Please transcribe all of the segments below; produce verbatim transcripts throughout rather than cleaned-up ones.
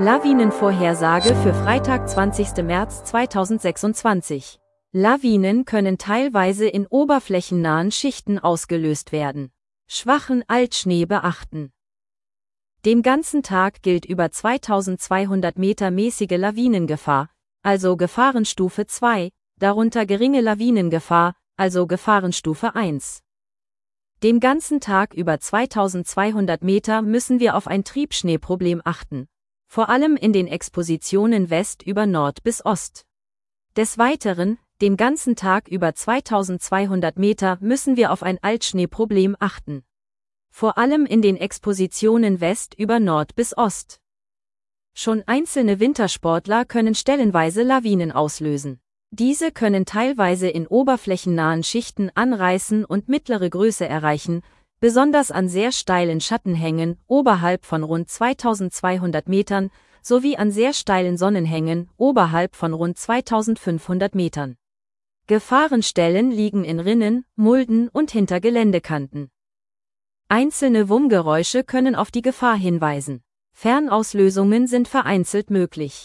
Lawinenvorhersage für Freitag, zwanzigsten März zweitausendsechsundzwanzig. Lawinen können teilweise in oberflächennahen Schichten ausgelöst werden. Schwachen Altschnee beachten. Den ganzen Tag gilt über zweitausendzweihundert Meter mäßige Lawinengefahr, also Gefahrenstufe zwei, darunter geringe Lawinengefahr, also Gefahrenstufe eins. Den ganzen Tag über zweitausendzweihundert Meter müssen wir auf ein Triebschneeproblem achten, vor allem in den Expositionen West über Nord bis Ost. Des Weiteren, den ganzen Tag über zweitausendzweihundert Meter müssen wir auf ein Altschneeproblem achten. Vor allem in den Expositionen West über Nord bis Ost. Schon einzelne Wintersportler können stellenweise Lawinen auslösen. Diese können teilweise in oberflächennahen Schichten anreißen und mittlere Größe erreichen, besonders an sehr steilen Schattenhängen oberhalb von rund zweitausendzweihundert Metern sowie an sehr steilen Sonnenhängen oberhalb von rund zweitausendfünfhundert Metern. Gefahrenstellen liegen in Rinnen, Mulden und hinter Geländekanten. Einzelne Wummgeräusche können auf die Gefahr hinweisen. Fernauslösungen sind vereinzelt möglich.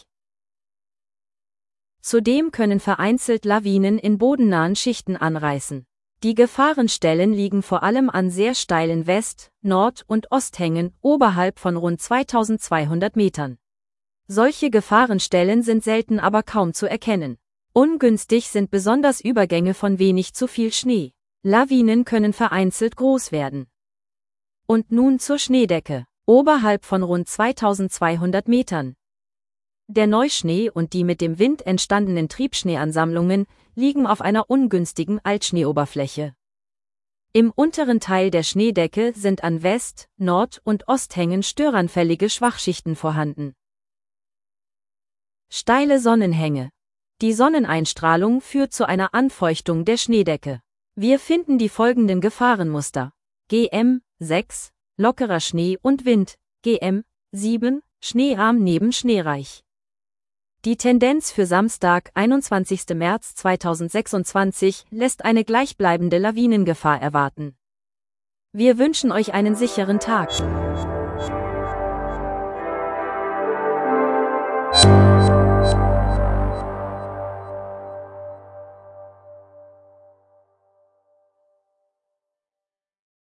Zudem können vereinzelt Lawinen in bodennahen Schichten anreißen. Die Gefahrenstellen liegen vor allem an sehr steilen West-, Nord- und Osthängen oberhalb von rund zweitausendzweihundert Metern. Solche Gefahrenstellen sind selten aber kaum zu erkennen. Ungünstig sind besonders Übergänge von wenig zu viel Schnee. Lawinen können vereinzelt groß werden. Und nun zur Schneedecke, oberhalb von rund zweitausendzweihundert Metern. Der Neuschnee und die mit dem Wind entstandenen Triebschneeansammlungen liegen auf einer ungünstigen Altschneeoberfläche. Im unteren Teil der Schneedecke sind an West-, Nord- und Osthängen störanfällige Schwachschichten vorhanden. Steile Sonnenhänge. Die Sonneneinstrahlung führt zu einer Anfeuchtung der Schneedecke. Wir finden die folgenden Gefahrenmuster: G M sechs, lockerer Schnee und Wind, G M sieben, schneearm neben schneereich. Die Tendenz für Samstag, einundzwanzigsten März zweitausendsechsundzwanzig, lässt eine gleichbleibende Lawinengefahr erwarten. Wir wünschen euch einen sicheren Tag.